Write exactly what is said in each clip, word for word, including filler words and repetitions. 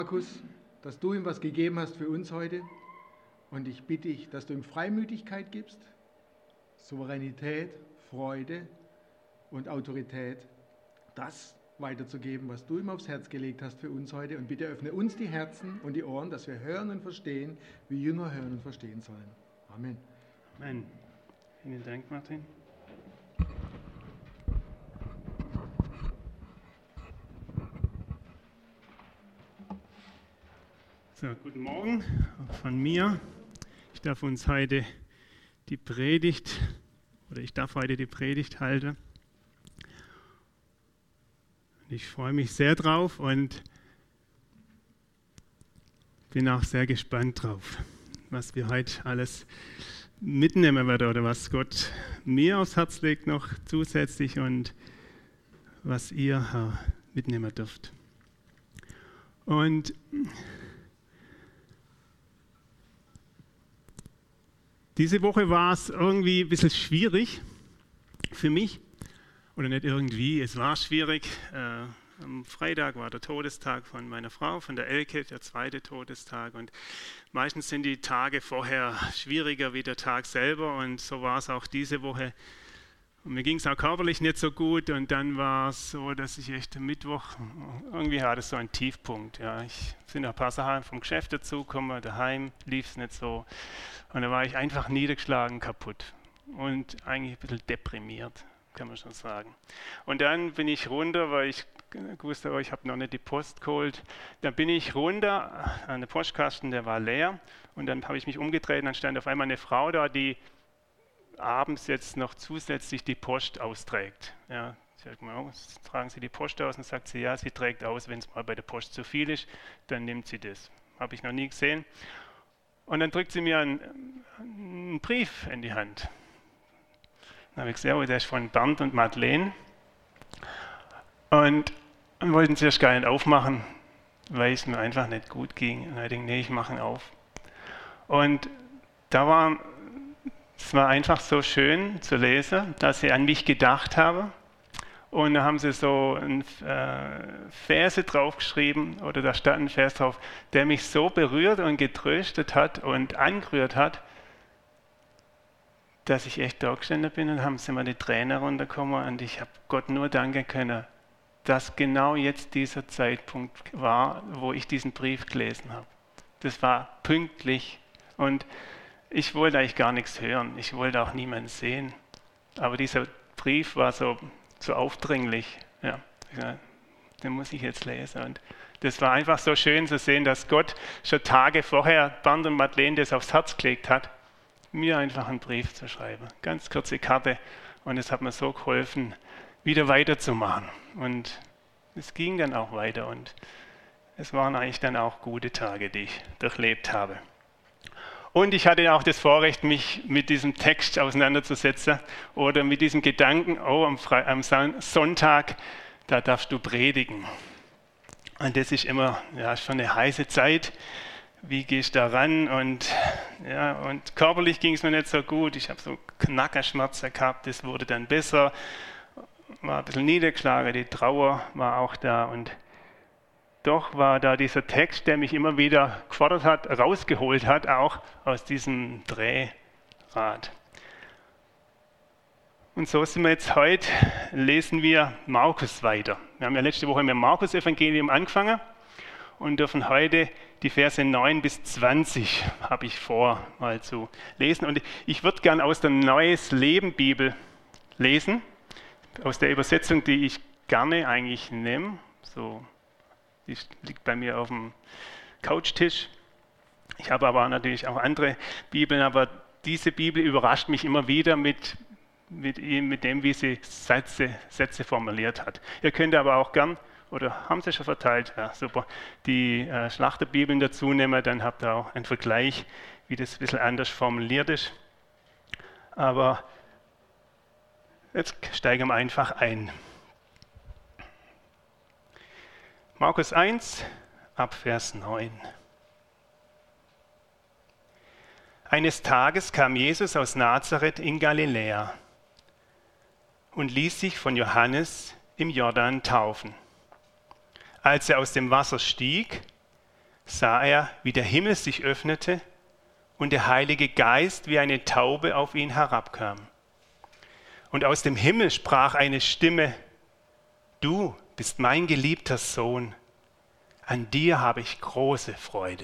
Markus, dass du ihm was gegeben hast für uns heute. Und ich bitte dich, dass du ihm Freimütigkeit gibst, Souveränität, Freude und Autorität, das weiterzugeben, was du ihm aufs Herz gelegt hast für uns heute. Und bitte öffne uns die Herzen und die Ohren, dass wir hören und verstehen, wie Jünger hören und verstehen sollen. Amen. Amen. Vielen Dank, Martin. So, guten Morgen auch von mir. Ich darf uns heute die Predigt, oder ich darf heute die Predigt halten. Ich freue mich sehr drauf und bin auch sehr gespannt drauf, was wir heute alles mitnehmen werden oder was Gott mir aufs Herz legt noch zusätzlich und was ihr mitnehmen dürft. Und diese Woche war es irgendwie ein bisschen schwierig für mich. Oder nicht irgendwie, es war schwierig. Äh, am Freitag war der Todestag von meiner Frau, von der Elke, der zweite Todestag. Und meistens sind die Tage vorher schwieriger wie der Tag selber. Und so war es auch diese Woche. Und mir ging es auch körperlich nicht so gut. Und dann war es so, dass ich echt am Mittwoch, irgendwie hatte es so einen Tiefpunkt. Ja, ich sind ein paar Sachen vom Geschäft dazugekommen, daheim lief es nicht so. Und da war ich einfach niedergeschlagen, kaputt. Und eigentlich ein bisschen deprimiert, kann man schon sagen. Und dann bin ich runter, weil ich wusste, oh, ich habe noch nicht die Post geholt. Dann bin ich runter an den Postkasten, der war leer. Und dann habe ich mich umgedreht und dann stand auf einmal eine Frau da, die abends jetzt noch zusätzlich die Post austrägt. Ja, ich sage mal, oh, tragen Sie die Post aus? Und sagt sie, ja, sie trägt aus, wenn es mal bei der Post zu viel ist, dann nimmt sie das. Habe ich noch nie gesehen. Und dann drückt sie mir einen, einen Brief in die Hand. Dann habe ich gesehen, oh, der ist von Bernd und Madeleine. Und dann wollten sie erst gar nicht aufmachen, weil es mir einfach nicht gut ging. Und dann dachte ich, nee, ich mache ihn auf. Und da war, es war einfach so schön zu lesen, dass sie an mich gedacht haben. Und da haben sie so ein äh, Verse draufgeschrieben, oder da stand ein Vers drauf, der mich so berührt und getröstet hat und angerührt hat, dass ich echt da gestanden bin und haben sie mir die Tränen runtergekommen und ich habe Gott nur danken können, dass genau jetzt dieser Zeitpunkt war, wo ich diesen Brief gelesen habe. Das war pünktlich und ich wollte eigentlich gar nichts hören, ich wollte auch niemanden sehen, aber dieser Brief war so, so aufdringlich, ja, den muss ich jetzt lesen und das war einfach so schön zu sehen, dass Gott schon Tage vorher Bernd und Madeleine das aufs Herz gelegt hat, mir einfach einen Brief zu schreiben. Ganz kurze Karte. Und es hat mir so geholfen, wieder weiterzumachen. Und es ging dann auch weiter. Und es waren eigentlich dann auch gute Tage, die ich durchlebt habe. Und ich hatte auch das Vorrecht, mich mit diesem Text auseinanderzusetzen oder mit diesem Gedanken, oh, am, Fre- am Sonntag, da darfst du predigen. Und das ist immer ja, schon eine heiße Zeit. Wie gehst du da ran? Und, ja, und körperlich ging es mir nicht so gut. Ich habe so Knackerschmerzen gehabt, das wurde dann besser. War ein bisschen niedergeschlagen, die Trauer war auch da. Und doch war da dieser Text, der mich immer wieder gefordert hat, rausgeholt hat, auch aus diesem Drehrad. Und so sind wir jetzt heute, lesen wir Markus weiter. Wir haben ja letzte Woche mit dem Markus-Evangelium angefangen. Und dürfen heute die Verse neun bis zwanzig, habe ich vor, mal zu lesen. Und ich würde gern aus der Neues Leben Bibel lesen, aus der Übersetzung, die ich gerne eigentlich nehme. So, die liegt bei mir auf dem Couchtisch. Ich habe aber natürlich auch andere Bibeln, aber diese Bibel überrascht mich immer wieder mit, mit, mit dem, wie sie Sätze, Sätze formuliert hat. Ihr könnt aber auch gern, oder haben sie schon verteilt? Ja, super. Die äh, Schlachterbibeln dazu nehmen, dann habt ihr auch einen Vergleich, wie das ein bisschen anders formuliert ist. Aber jetzt steigen wir einfach ein. Markus eins, ab Vers neun. Eines Tages kam Jesus aus Nazareth in Galiläa und ließ sich von Johannes im Jordan taufen. Als er aus dem Wasser stieg, sah er, wie der Himmel sich öffnete und der Heilige Geist wie eine Taube auf ihn herabkam. Und aus dem Himmel sprach eine Stimme: Du bist mein geliebter Sohn, an dir habe ich große Freude.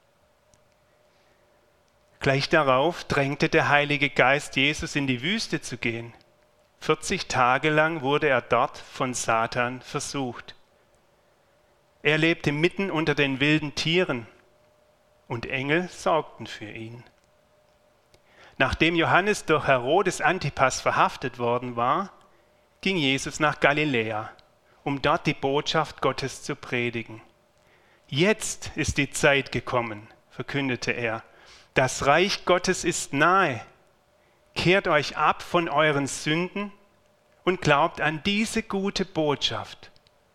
Gleich darauf drängte der Heilige Geist Jesus in die Wüste zu gehen. vierzig Tage lang wurde er dort von Satan versucht. Er lebte mitten unter den wilden Tieren und Engel sorgten für ihn. Nachdem Johannes durch Herodes Antipas verhaftet worden war, ging Jesus nach Galiläa, um dort die Botschaft Gottes zu predigen. Jetzt ist die Zeit gekommen, verkündete er. Das Reich Gottes ist nahe. Kehrt euch ab von euren Sünden und glaubt an diese gute Botschaft.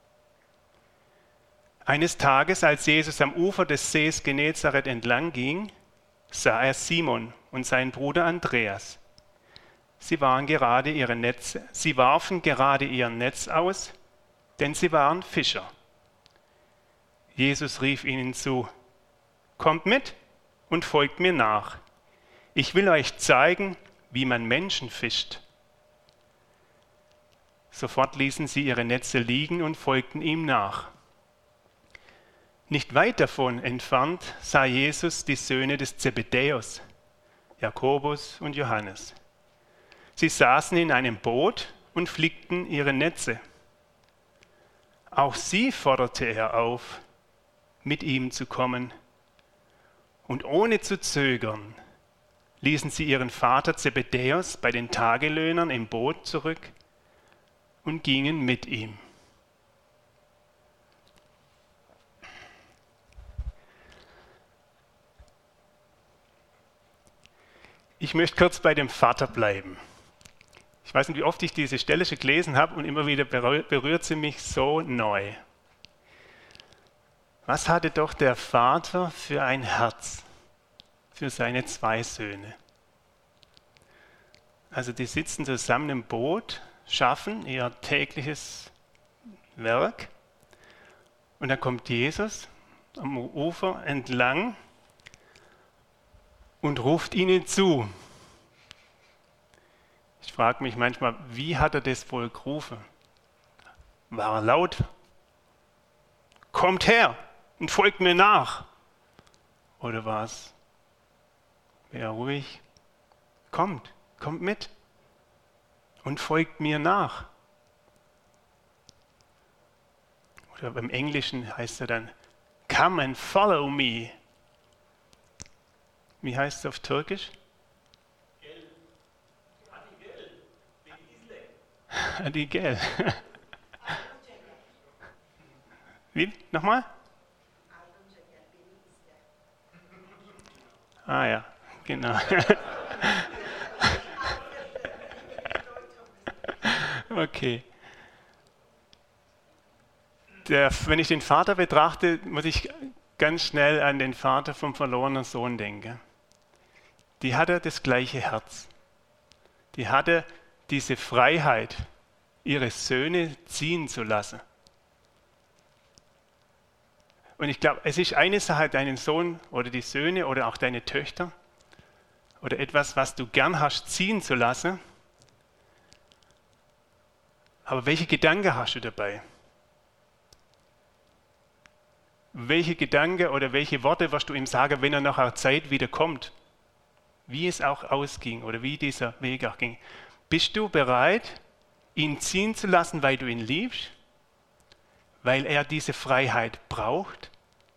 Eines Tages, als Jesus am Ufer des Sees Genezareth entlang ging, sah er Simon und seinen Bruder Andreas. Sie waren gerade ihre Netze, sie warfen gerade ihr Netz aus, denn sie waren Fischer. Jesus rief ihnen zu: Kommt mit und folgt mir nach. Ich will euch zeigen, wie man Menschen fischt. Sofort ließen sie ihre Netze liegen und folgten ihm nach. Nicht weit davon entfernt sah Jesus die Söhne des Zebedäus, Jakobus und Johannes. Sie saßen in einem Boot und flickten ihre Netze. Auch sie forderte er auf, mit ihm zu kommen. Und ohne zu zögern ließen sie ihren Vater Zebedäus bei den Tagelöhnern im Boot zurück und gingen mit ihm. Ich möchte kurz bei dem Vater bleiben. Ich weiß nicht, wie oft ich diese Stelle schon gelesen habe und immer wieder berührt sie mich so neu. Was hatte doch der Vater für ein Herz für seine zwei Söhne? Also die sitzen zusammen im Boot, schaffen ihr tägliches Werk und dann kommt Jesus am Ufer entlang und ruft ihnen zu. Ich frage mich manchmal, wie hat er das wohl gerufen? War er laut? Kommt her und folgt mir nach. Oder war es eher ruhig? Kommt, kommt mit und folgt mir nach. Oder beim Englischen heißt er dann, come and follow me. Wie heißt es auf Türkisch? Hadi gel. Wie? Nochmal? Ah ja, genau. Okay. Der, wenn ich den Vater betrachte, muss ich ganz schnell an den Vater vom verlorenen Sohn denken. Die hatte das gleiche Herz. Die hatte diese Freiheit, ihre Söhne ziehen zu lassen. Und ich glaube, es ist eine Sache, deinen Sohn oder die Söhne oder auch deine Töchter oder etwas, was du gern hast, ziehen zu lassen. Aber welche Gedanken hast du dabei? Welche Gedanken oder welche Worte wirst du ihm sagen, wenn er nach einer Zeit wieder kommt? Wie es auch ausging oder wie dieser Weg auch ging. Bist du bereit, ihn ziehen zu lassen, weil du ihn liebst? Weil er diese Freiheit braucht?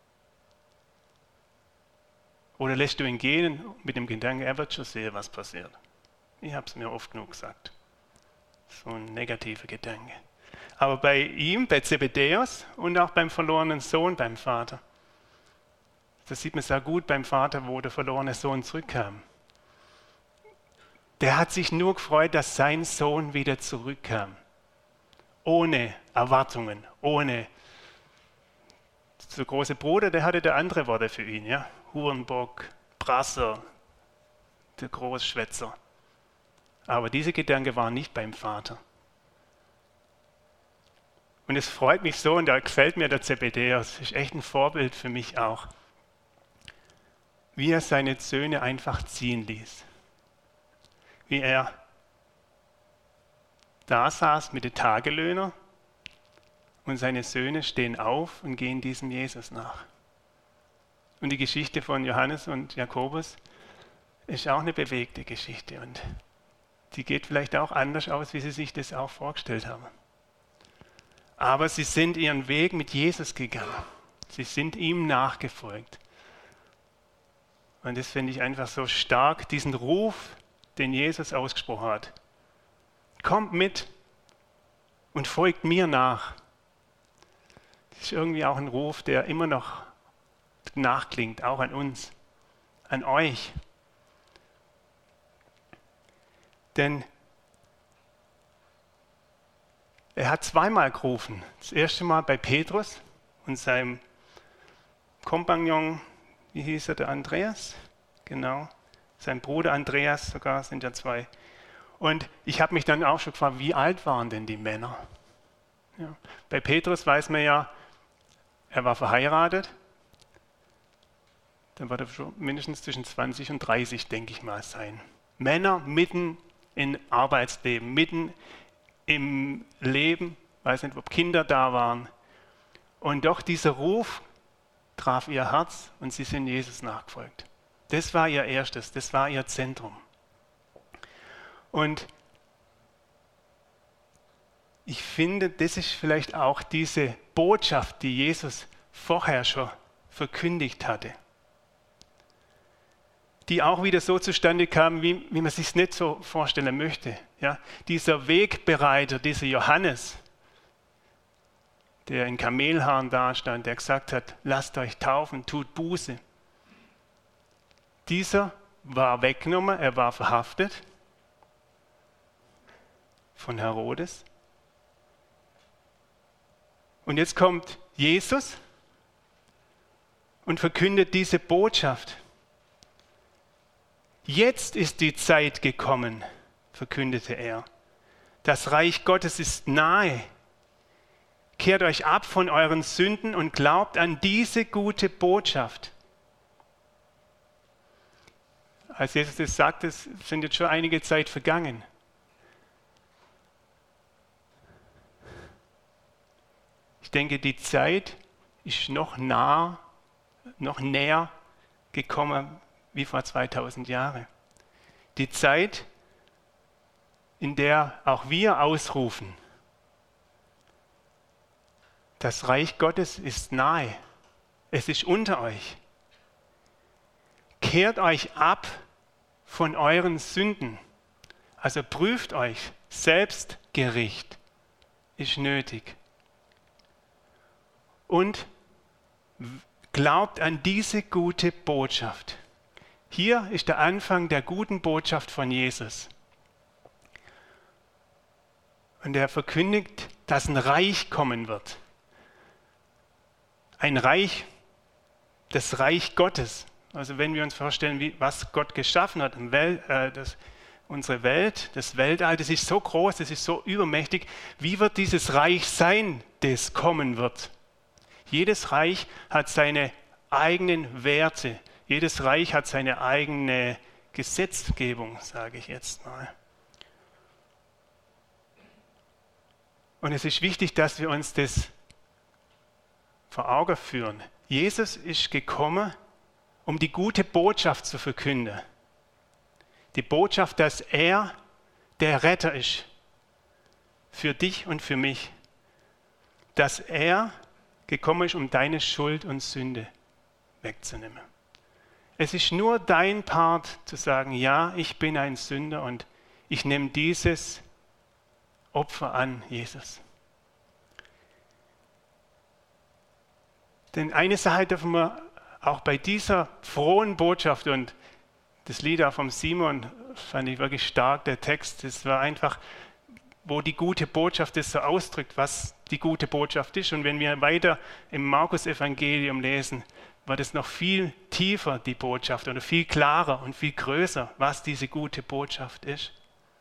Oder lässt du ihn gehen mit dem Gedanken, er wird schon sehen, was passiert? Ich habe es mir oft genug gesagt. So ein negativer Gedanke. Aber bei ihm, bei Zebedäus und auch beim verlorenen Sohn, beim Vater, das sieht man sehr gut beim Vater, wo der verlorene Sohn zurückkam. Der hat sich nur gefreut, dass sein Sohn wieder zurückkam. Ohne Erwartungen, ohne. Der große Bruder, der hatte da andere Worte für ihn, ja. Hurenbock, Brasser, der Großschwätzer. Aber diese Gedanken waren nicht beim Vater. Und es freut mich so, und da gefällt mir der Zebedäus, ist echt ein Vorbild für mich auch. wie er seine Söhne einfach ziehen ließ. Wie er da saß mit den Tagelöhnern und seine Söhne stehen auf und gehen diesem Jesus nach. Und die Geschichte von Johannes und Jakobus ist auch eine bewegte Geschichte und die geht vielleicht auch anders aus, wie sie sich das auch vorgestellt haben. Aber sie sind ihren Weg mit Jesus gegangen. Sie sind ihm nachgefolgt. Und das finde ich einfach so stark, diesen Ruf, den Jesus ausgesprochen hat. Kommt mit und folgt mir nach. Das ist irgendwie auch ein Ruf, der immer noch nachklingt, auch an uns, an euch. Denn er hat zweimal gerufen. Das erste Mal bei Petrus und seinem Kompagnon, wie hieß er, der Andreas? Genau, sein Bruder Andreas sogar, sind ja zwei. Und ich habe mich dann auch schon gefragt, wie alt waren denn die Männer? Ja. Bei Petrus weiß man ja, er war verheiratet. Dann wird er schon mindestens zwischen zwanzig und dreißig, denke ich mal, sein. Männer mitten im Arbeitsleben, mitten im Leben, weiß nicht, ob Kinder da waren. Und doch dieser Ruf traf ihr Herz und sie sind Jesus nachgefolgt. Das war ihr erstes, das war ihr Zentrum. Und ich finde, das ist vielleicht auch diese Botschaft, die Jesus vorher schon verkündigt hatte, die auch wieder so zustande kam, wie, wie man sich es nicht so vorstellen möchte. Ja? Dieser Wegbereiter, dieser Johannes, der in Kamelhaaren dastand, der gesagt hat, lasst euch taufen, tut Buße. Dieser war weggenommen, er war verhaftet von Herodes. Und jetzt kommt Jesus und verkündet diese Botschaft. Jetzt ist die Zeit gekommen, verkündete er. Das Reich Gottes ist nahe. Kehrt euch ab von euren Sünden und glaubt an diese gute Botschaft. Als Jesus das sagt, es sind jetzt schon einige Zeit vergangen. Ich denke, die Zeit ist noch nah, noch näher gekommen wie vor zweitausend Jahren. Die Zeit, in der auch wir ausrufen, das Reich Gottes ist nahe, es ist unter euch. Kehrt euch ab von euren Sünden, also prüft euch, Selbstgericht ist nötig. Und glaubt an diese gute Botschaft. Hier ist der Anfang der guten Botschaft von Jesus. Und er verkündigt, dass ein Reich kommen wird. Ein Reich, das Reich Gottes. Also wenn wir uns vorstellen, wie, was Gott geschaffen hat, Welt, äh, das, unsere Welt, das Weltall, das ist so groß, das ist so übermächtig. Wie wird dieses Reich sein, das kommen wird? Jedes Reich hat seine eigenen Werte. Jedes Reich hat seine eigene Gesetzgebung, sage ich jetzt mal. Und es ist wichtig, dass wir uns das vor Augen führen. Jesus ist gekommen, um die gute Botschaft zu verkünden. Die Botschaft, dass er der Retter ist. Für dich und für mich. Dass er gekommen ist, um deine Schuld und Sünde wegzunehmen. Es ist nur dein Part zu sagen, ja, ich bin ein Sünder und ich nehme dieses Opfer an, Jesus. Denn eine Sache dürfen wir auch bei dieser frohen Botschaft, und das Lied auch vom Simon fand ich wirklich stark, der Text, das war einfach, wo die gute Botschaft das so ausdrückt, was die gute Botschaft ist. Und wenn wir weiter im Markus-Evangelium lesen, wird es noch viel tiefer, die Botschaft, oder viel klarer und viel größer, was diese gute Botschaft ist.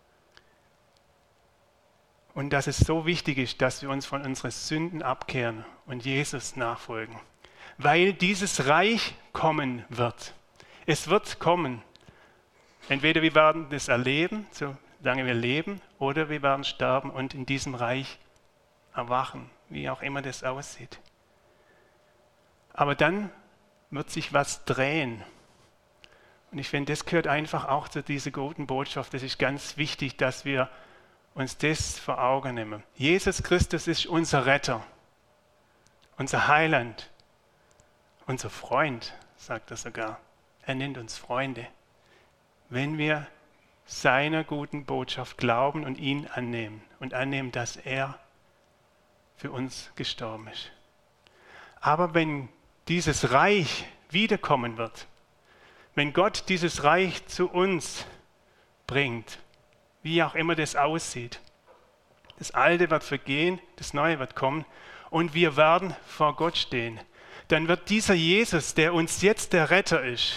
Und dass es so wichtig ist, dass wir uns von unseren Sünden abkehren und Jesus nachfolgen. Weil dieses Reich kommen wird. Es wird kommen. Entweder wir werden das erleben, solange wir leben, oder wir werden sterben und in diesem Reich erwachen, wie auch immer das aussieht. Aber dann wird sich was drehen. Und ich finde, das gehört einfach auch zu dieser guten Botschaft. Das ist ganz wichtig, dass wir uns das vor Augen nehmen. Jesus Christus ist unser Retter, unser Heiland, unser Freund, sagt er sogar. Er nennt uns Freunde, wenn wir seiner guten Botschaft glauben und ihn annehmen und annehmen, dass er für uns gestorben ist. Aber wenn dieses Reich wiederkommen wird, wenn Gott dieses Reich zu uns bringt, wie auch immer das aussieht, das Alte wird vergehen, das Neue wird kommen und wir werden vor Gott stehen, dann wird dieser Jesus, der uns jetzt der Retter ist,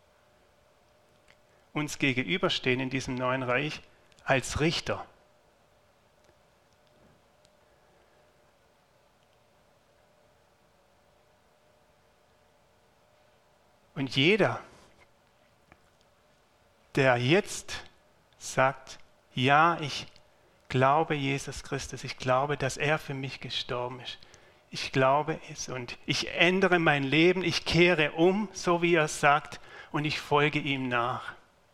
uns gegenüberstehen in diesem neuen Reich als Richter. Und jeder, der jetzt sagt, ja, ich glaube Jesus Christus, ich glaube, dass er für mich gestorben ist. Ich glaube es und ich ändere mein Leben, ich kehre um, so wie er sagt, und ich folge ihm nach.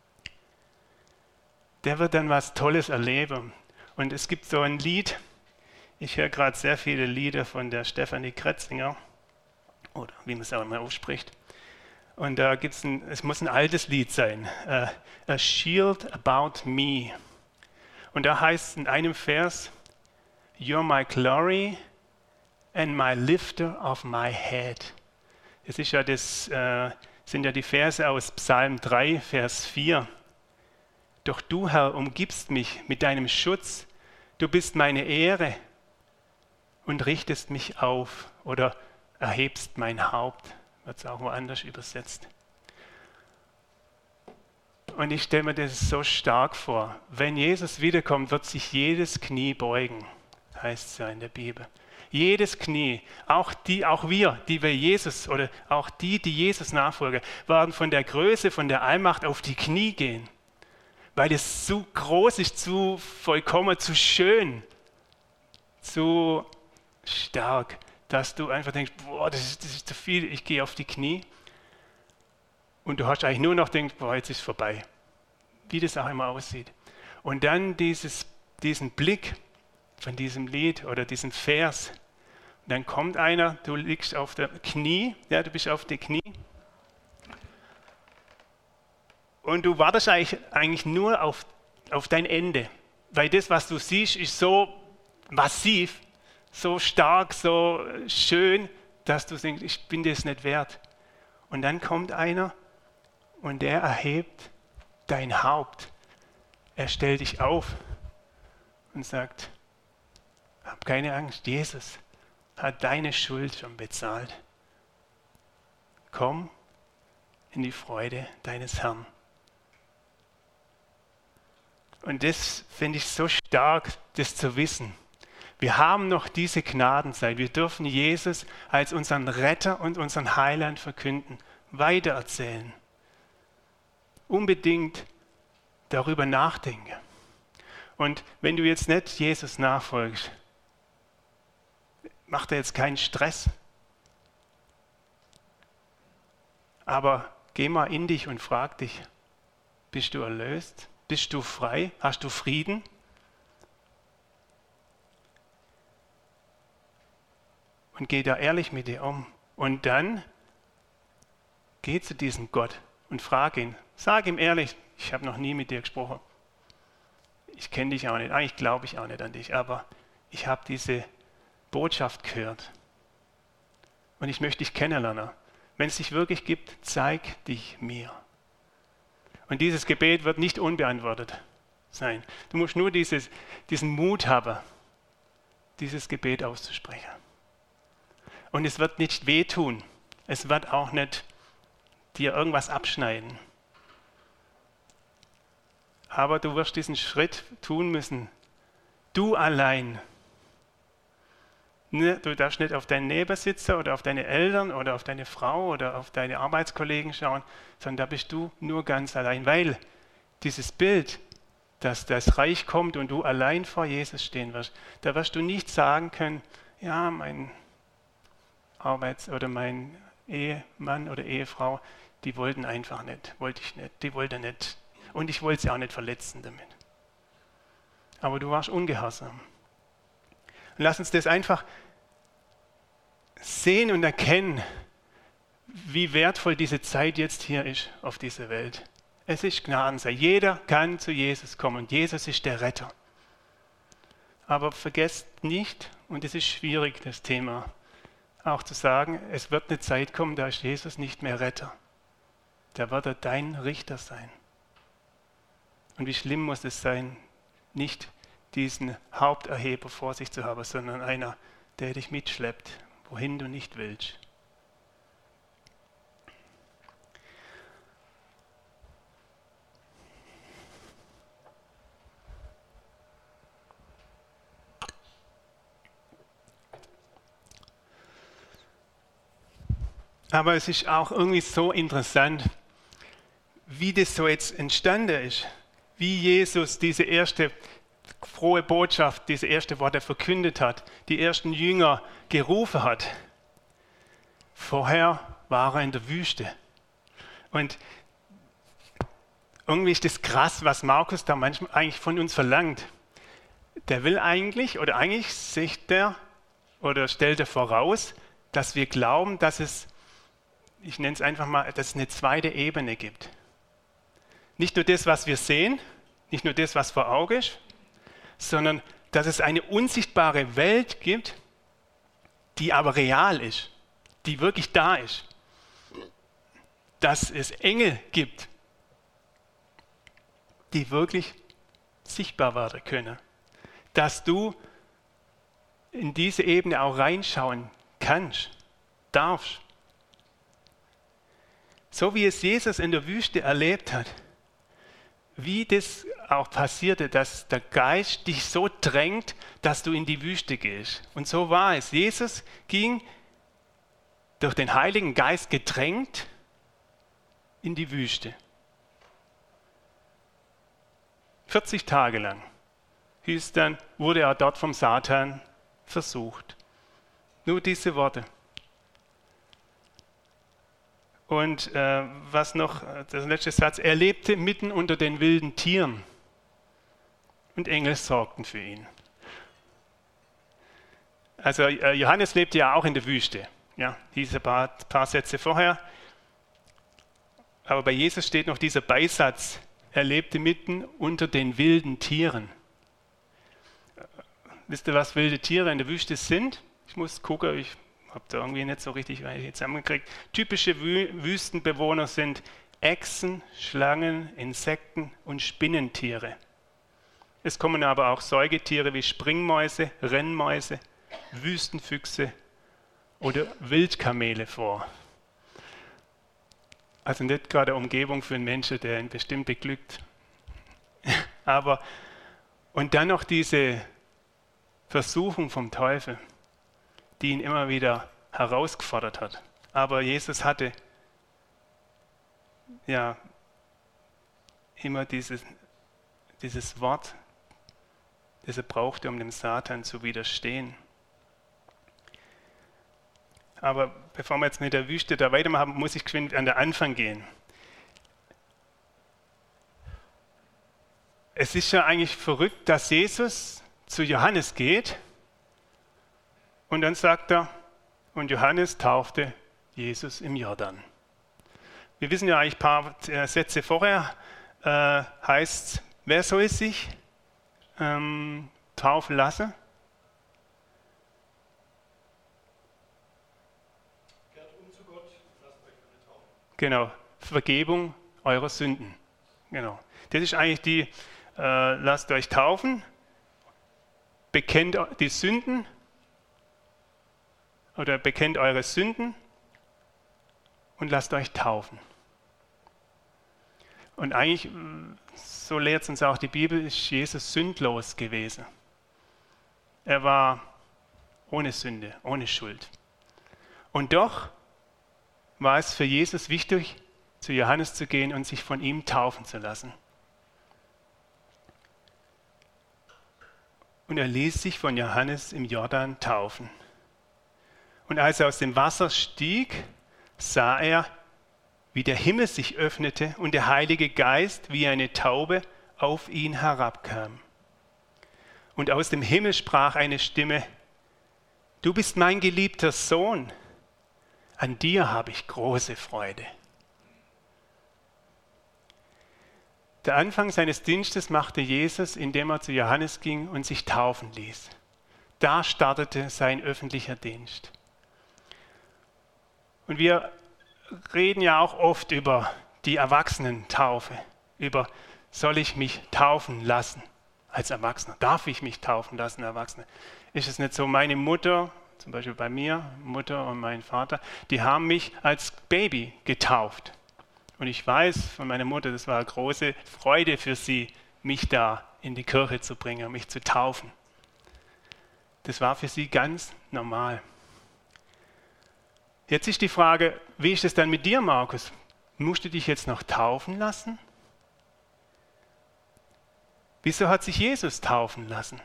Der wird dann was Tolles erleben. Und es gibt so ein Lied, ich höre gerade sehr viele Lieder von der Stefanie Kretzinger, oder wie man es auch immer ausspricht. Und da gibt's ein, es muss ein altes Lied sein, uh, A Shield About Me. Und da heißt es in einem Vers, You're my glory and my lifter of my head. Das ist ja das, äh, sind ja die Verse aus Psalm drei, Vers vier. Doch du, Herr, umgibst mich mit deinem Schutz, du bist meine Ehre und richtest mich auf oder erhebst mein Haupt. Wird es auch woanders übersetzt. Und ich stelle mir das so stark vor. Wenn Jesus wiederkommt, wird sich jedes Knie beugen, heißt es ja in der Bibel. Jedes Knie, auch, die, auch wir, die wir Jesus oder auch die, die Jesus nachfolgen, werden von der Größe, von der Allmacht auf die Knie gehen. Weil es zu groß ist, zu vollkommen, zu schön, zu stark, dass du einfach denkst, boah, das ist, das ist zu viel, ich gehe auf die Knie. Und du hast eigentlich nur noch gedacht, boah, jetzt ist es vorbei. Wie das auch immer aussieht. Und dann dieses, diesen Blick von diesem Lied oder diesem Vers. Und dann kommt einer, du liegst auf der Knie, ja, du bist auf der Knie. Und du wartest eigentlich, eigentlich nur auf, auf dein Ende. Weil das, was du siehst, ist so massiv, so stark, so schön, dass du denkst, ich bin das nicht wert. Und dann kommt einer und der erhebt dein Haupt. Er stellt dich auf und sagt, hab keine Angst, Jesus hat deine Schuld schon bezahlt. Komm in die Freude deines Herrn. Und das finde ich so stark, das zu wissen. Wir haben noch diese Gnadenzeit. Wir dürfen Jesus als unseren Retter und unseren Heiland verkünden, weitererzählen. Unbedingt darüber nachdenken. Und wenn du jetzt nicht Jesus nachfolgst, mach dir jetzt keinen Stress. Aber geh mal in dich und frag dich, bist du erlöst? Bist du frei? Hast du Frieden? Und geh da ehrlich mit dir um. Und dann geh zu diesem Gott und frag ihn. Sag ihm ehrlich, ich habe noch nie mit dir gesprochen. Ich kenne dich auch nicht. Eigentlich glaube ich auch nicht an dich. Aber ich habe diese Botschaft gehört. Und ich möchte dich kennenlernen. Wenn es dich wirklich gibt, zeig dich mir. Und dieses Gebet wird nicht unbeantwortet sein. Du musst nur dieses, diesen Mut haben, dieses Gebet auszusprechen. Und es wird nicht wehtun. Es wird auch nicht dir irgendwas abschneiden. Aber du wirst diesen Schritt tun müssen. Du allein. Ne, du darfst nicht auf deinen Nebenbesitzer oder auf deine Eltern oder auf deine Frau oder auf deine Arbeitskollegen schauen, sondern da bist du nur ganz allein, weil dieses Bild, dass das Reich kommt und du allein vor Jesus stehen wirst, da wirst du nicht sagen können, ja, mein Arbeits- oder mein Ehemann oder Ehefrau, die wollten einfach nicht, wollte ich nicht, die wollte nicht und ich wollte sie auch nicht verletzen damit. Aber du warst ungehorsam. Und lass uns das einfach sehen und erkennen, wie wertvoll diese Zeit jetzt hier ist auf dieser Welt. Es ist Gnadenzeit. Jeder kann zu Jesus kommen und Jesus ist der Retter. Aber vergesst nicht, und es ist schwierig, das Thema, auch zu sagen, es wird eine Zeit kommen, da ist Jesus nicht mehr Retter. Da wird er dein Richter sein. Und wie schlimm muss es sein, nicht diesen Haupterheber vor sich zu haben, sondern einer, der dich mitschleppt, wohin du nicht willst. Aber es ist auch irgendwie so interessant, wie das so jetzt entstanden ist, wie Jesus diese erste frohe Botschaft, diese erste Worte verkündet hat, die ersten Jünger gerufen hat. Vorher war er in der Wüste. Und irgendwie ist das krass, was Markus da manchmal eigentlich von uns verlangt. Der will eigentlich, oder eigentlich sagt er, oder stellt er voraus, dass wir glauben, dass es, ich nenne es einfach mal, dass es eine zweite Ebene gibt. Nicht nur das, was wir sehen, nicht nur das, was vor Augen ist, sondern dass es eine unsichtbare Welt gibt, die aber real ist, die wirklich da ist. Dass es Engel gibt, die wirklich sichtbar werden können. Dass du in diese Ebene auch reinschauen kannst, darfst. So wie es Jesus in der Wüste erlebt hat, wie das auch passierte, dass der Geist dich so drängt, dass du in die Wüste gehst. Und so war es. Jesus ging durch den Heiligen Geist gedrängt in die Wüste. vierzig Tage lang hieß dann, wurde er dort vom Satan versucht. Nur diese Worte. Und äh, was noch, der letzte Satz, er lebte mitten unter den wilden Tieren und Engel sorgten für ihn. Also äh, Johannes lebte ja auch in der Wüste, ja, hieß ein paar, paar Sätze vorher. Aber bei Jesus steht noch dieser Beisatz, er lebte mitten unter den wilden Tieren. Äh, wisst ihr, was wilde Tiere in der Wüste sind? Ich muss gucken, ich habe da irgendwie nicht so richtig zusammengekriegt. Typische Wüstenbewohner sind Echsen, Schlangen, Insekten und Spinnentiere. Es kommen aber auch Säugetiere wie Springmäuse, Rennmäuse, Wüstenfüchse oder Wildkamele vor. Also nicht gerade eine Umgebung für einen Menschen, der ihn bestimmt beglückt. Aber, und dann noch diese Versuchung vom Teufel, die ihn immer wieder herausgefordert hat. Aber Jesus hatte ja immer dieses, dieses Wort, das er brauchte, um dem Satan zu widerstehen. Aber bevor wir jetzt mit der Wüste da weitermachen, muss ich geschwind an den Anfang gehen. Es ist ja eigentlich verrückt, dass Jesus zu Johannes geht und dann sagt er, und Johannes taufte Jesus im Jordan. Wir wissen ja eigentlich ein paar Sätze vorher, äh, heißt, wer soll sich ähm, taufen lassen? Kehrt um zu Gott, lasst euch von der Taufe. Genau, Vergebung eurer Sünden. Genau. Das ist eigentlich die, äh, lasst euch taufen, bekennt die Sünden, oder bekennt eure Sünden und lasst euch taufen. Und eigentlich, so lehrt uns auch die Bibel, ist Jesus sündlos gewesen. Er war ohne Sünde, ohne Schuld. Und doch war es für Jesus wichtig, zu Johannes zu gehen und sich von ihm taufen zu lassen. Und er ließ sich von Johannes im Jordan taufen. Und als er aus dem Wasser stieg, sah er, wie der Himmel sich öffnete und der Heilige Geist wie eine Taube auf ihn herabkam. Und aus dem Himmel sprach eine Stimme: Du bist mein geliebter Sohn, an dir habe ich große Freude. Der Anfang seines Dienstes machte Jesus, indem er zu Johannes ging und sich taufen ließ. Da startete sein öffentlicher Dienst. Und wir reden ja auch oft über die Erwachsenentaufe, über soll ich mich taufen lassen als Erwachsener? Darf ich mich taufen lassen, Erwachsener? Ist es nicht so, meine Mutter, zum Beispiel bei mir, Mutter und mein Vater, die haben mich als Baby getauft. Und ich weiß von meiner Mutter, das war eine große Freude für sie, mich da in die Kirche zu bringen, mich zu taufen. Das war für sie ganz normal. Jetzt ist die Frage, wie ist es dann mit dir, Markus? Musst du dich jetzt noch taufen lassen? Wieso hat sich Jesus taufen lassen?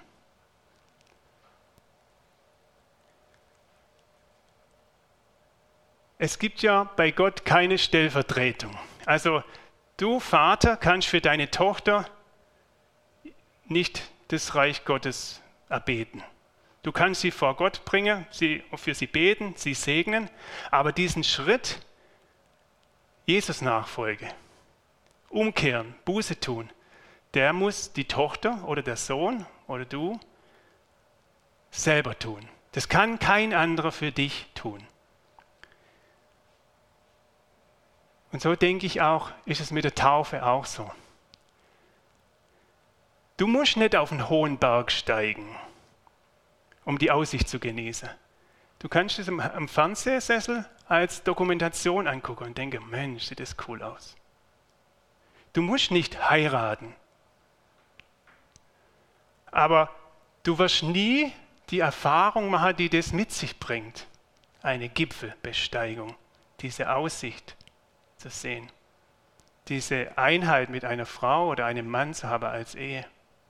Es gibt ja bei Gott keine Stellvertretung. Also du, Vater, kannst für deine Tochter nicht das Reich Gottes erbeten. Du kannst sie vor Gott bringen, sie, für sie beten, sie segnen, aber diesen Schritt, Jesus Nachfolge, umkehren, Buße tun, der muss die Tochter oder der Sohn oder du selber tun. Das kann kein anderer für dich tun. Und so denke ich auch, ist es mit der Taufe auch so. Du musst nicht auf einen hohen Berg steigen, um die Aussicht zu genießen. Du kannst es am, am Fernsehsessel als Dokumentation angucken und denken, Mensch, sieht das cool aus. Du musst nicht heiraten. Aber du wirst nie die Erfahrung machen, die das mit sich bringt. Eine Gipfelbesteigung, diese Aussicht zu sehen. Diese Einheit mit einer Frau oder einem Mann zu haben als Ehe.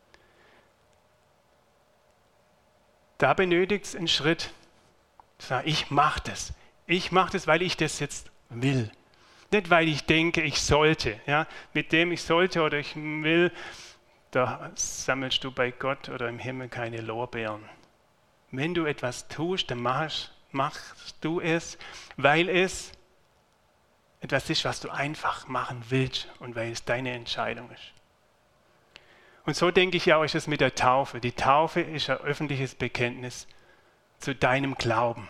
Da benötigt es einen Schritt. Zu sagen, ich mache das. Ich mache das, weil ich das jetzt will. Nicht, weil ich denke, ich sollte. Ja? Mit dem ich sollte oder ich will, da sammelst du bei Gott oder im Himmel keine Lorbeeren. Wenn du etwas tust, dann machst, machst du es, weil es etwas ist, was du einfach machen willst und weil es deine Entscheidung ist. Und so denke ich auch, ist es mit der Taufe. Die Taufe ist ein öffentliches Bekenntnis zu deinem Glauben.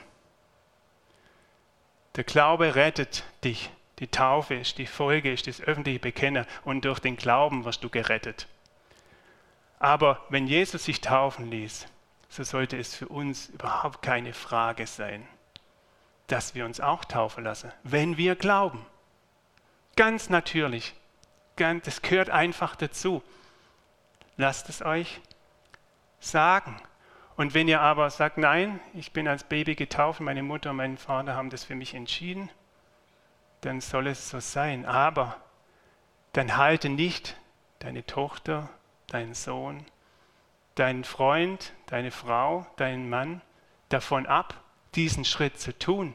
Der Glaube rettet dich. Die Taufe ist die Folge, ist das öffentliche Bekennen und durch den Glauben wirst du gerettet. Aber wenn Jesus sich taufen ließ, so sollte es für uns überhaupt keine Frage sein, dass wir uns auch taufen lassen, wenn wir glauben. Ganz natürlich. Das gehört einfach dazu. Lasst es euch sagen. Und wenn ihr aber sagt, nein, ich bin als Baby getauft, meine Mutter und mein Vater haben das für mich entschieden, dann soll es so sein. Aber dann halte nicht deine Tochter, deinen Sohn, deinen Freund, deine Frau, deinen Mann davon ab, diesen Schritt zu tun.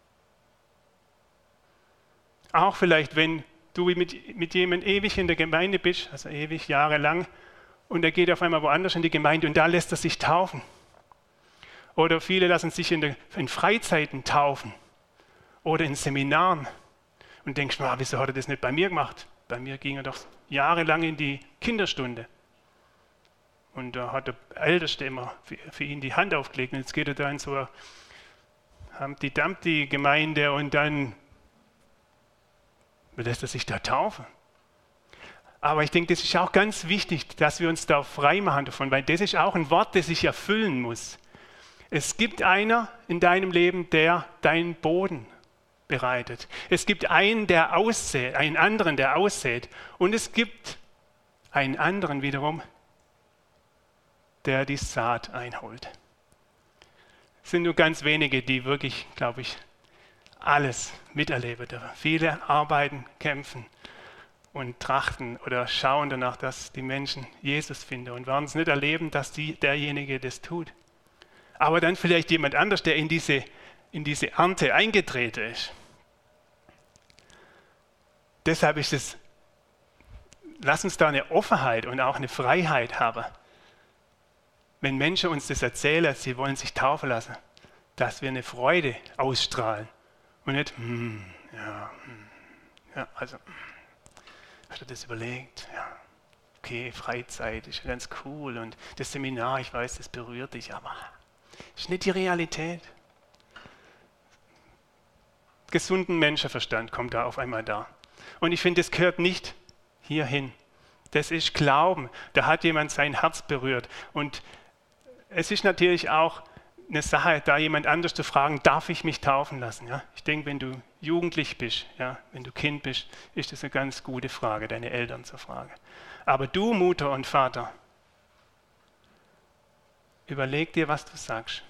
Auch vielleicht, wenn du mit, mit jemandem ewig in der Gemeinde bist, also ewig, jahrelang, und er geht auf einmal woanders in die Gemeinde und da lässt er sich taufen. Oder viele lassen sich in, der, in Freizeiten taufen oder in Seminaren und denkst, ah, wieso hat er das nicht bei mir gemacht? Bei mir ging er doch jahrelang in die Kinderstunde. Und da hat der Älteste immer für, für ihn die Hand aufgelegt. Und jetzt geht er da in so eine Humpty-Dumpty-Gemeinde und dann lässt er sich da taufen. Aber ich denke, das ist auch ganz wichtig, dass wir uns da frei machen davon, weil das ist auch ein Wort, das sich erfüllen muss. Es gibt einer in deinem Leben, der deinen Boden bereitet. Es gibt einen, der aussät, einen anderen, der aussät. Und es gibt einen anderen wiederum, der die Saat einholt. Es sind nur ganz wenige, die wirklich, glaube ich, alles miterleben dürfen. Viele arbeiten, kämpfen und trachten oder schauen danach, dass die Menschen Jesus finden und werden es nicht erleben, dass die, derjenige das tut. Aber dann vielleicht jemand anders, der in diese, in diese Ernte eingetreten ist. Deshalb ist es, lass uns da eine Offenheit und auch eine Freiheit haben. Wenn Menschen uns das erzählen, sie wollen sich taufen lassen, dass wir eine Freude ausstrahlen und nicht, hm, ja, hm, ja, also, hast du das überlegt? Ja, okay, Freizeit ist ganz cool und das Seminar, ich weiß, das berührt dich, aber das ist nicht die Realität. Gesunden Menschenverstand kommt da auf einmal da. Und ich finde, das gehört nicht hierhin. Das ist Glauben. Da hat jemand sein Herz berührt. Und es ist natürlich auch eine Sache, da jemand anders zu fragen, darf ich mich taufen lassen? Ja? Ich denke, wenn du jugendlich bist, ja, wenn du Kind bist, ist das eine ganz gute Frage, deine Eltern zu fragen. Aber du, Mutter und Vater, überleg dir, was du sagst.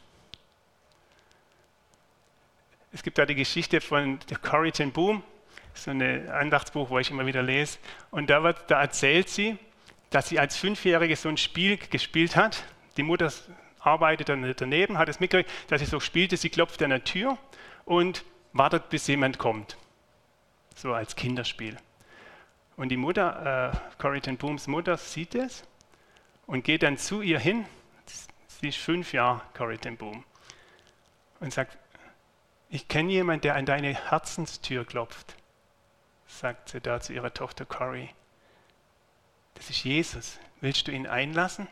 Es gibt da die Geschichte von der Corrie ten Boom, so ein Andachtsbuch, wo ich immer wieder lese. Und da, wird, da erzählt sie, dass sie als Fünfjährige so ein Spiel gespielt hat. Die Mutter arbeitet dann daneben, hat es mitgekriegt, dass sie so spielte. Sie klopft an der Tür und wartet, bis jemand kommt. So als Kinderspiel. Und die Mutter, äh, Corrie ten Booms Mutter, sieht es und geht dann zu ihr hin. Sie ist fünf Jahre, Corrie ten Boom. Und sagt, ich kenne jemanden, der an deine Herzenstür klopft, sagt sie da zu ihrer Tochter Corrie. Das ist Jesus. Willst du ihn einlassen?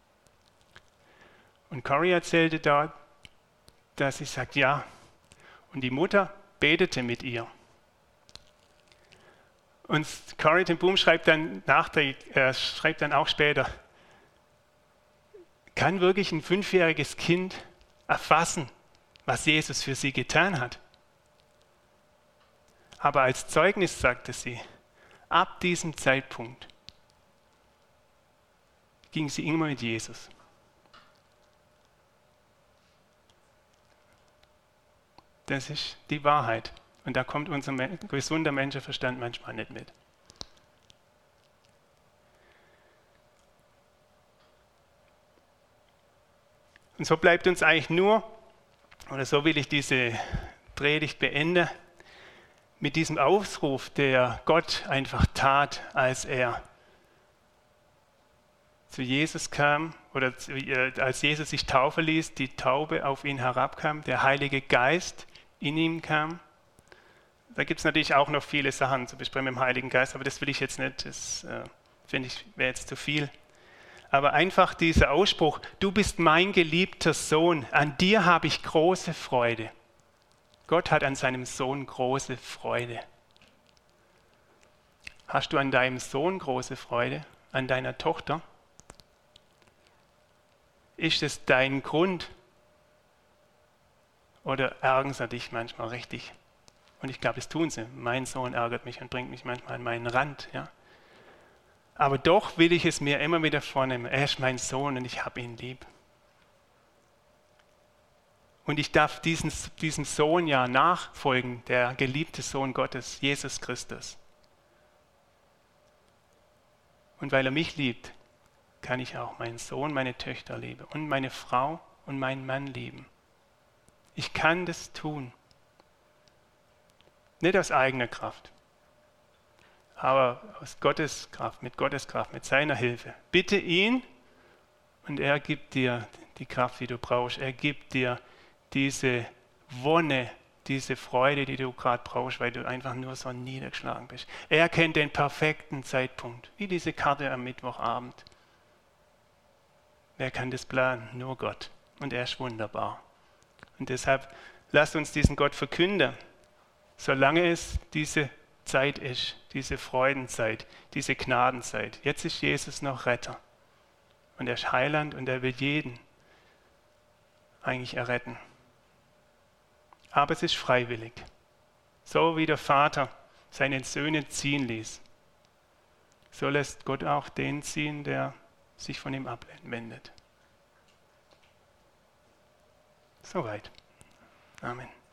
Und Corrie erzählte da, dass sie sagt, ja. Und die Mutter betete mit ihr. Und Corrie ten Boom schreibt dann, nach der, äh, schreibt dann auch später, kann wirklich ein fünfjähriges Kind erfassen, was Jesus für sie getan hat? Aber als Zeugnis sagte sie, ab diesem Zeitpunkt ging sie immer mit Jesus. Das ist die Wahrheit. Und da kommt unser gesunder Menschenverstand manchmal nicht mit. Und so bleibt uns eigentlich nur, oder so will ich diese Predigt beenden, mit diesem Ausruf, der Gott einfach tat, als er zu Jesus kam, oder als Jesus sich taufen ließ, die Taube auf ihn herabkam, der Heilige Geist in ihm kam. Da gibt es natürlich auch noch viele Sachen zu besprechen mit dem Heiligen Geist, aber das will ich jetzt nicht, das äh, finde ich, wäre jetzt zu viel. Aber einfach dieser Ausspruch, du bist mein geliebter Sohn, an dir habe ich große Freude. Gott hat an seinem Sohn große Freude. Hast du an deinem Sohn große Freude? An deiner Tochter? Ist es dein Grund? Oder ärgern sie dich manchmal richtig? Und ich glaube, das tun sie. Mein Sohn ärgert mich und bringt mich manchmal an meinen Rand. Ja? Aber doch will ich es mir immer wieder vornehmen. Er ist mein Sohn und ich habe ihn lieb. Und ich darf diesen, diesem Sohn ja nachfolgen, der geliebte Sohn Gottes, Jesus Christus. Und weil er mich liebt, kann ich auch meinen Sohn, meine Töchter lieben und meine Frau und meinen Mann lieben. Ich kann das tun. Nicht aus eigener Kraft, aber aus Gottes Kraft, mit Gottes Kraft, mit seiner Hilfe. Bitte ihn und er gibt dir die Kraft, die du brauchst. Er gibt dir diese Wonne, diese Freude, die du gerade brauchst, weil du einfach nur so niedergeschlagen bist. Er kennt den perfekten Zeitpunkt, wie diese Karte am Mittwochabend. Wer kann das planen? Nur Gott. Und er ist wunderbar. Und deshalb lasst uns diesen Gott verkünden, solange es diese Zeit ist, diese Freudenzeit, diese Gnadenzeit. Jetzt ist Jesus noch Retter. Und er ist Heiland und er will jeden eigentlich erretten. Aber es ist freiwillig. So wie der Vater seine Söhne ziehen ließ, so lässt Gott auch den ziehen, der sich von ihm abwendet. Soweit. Amen.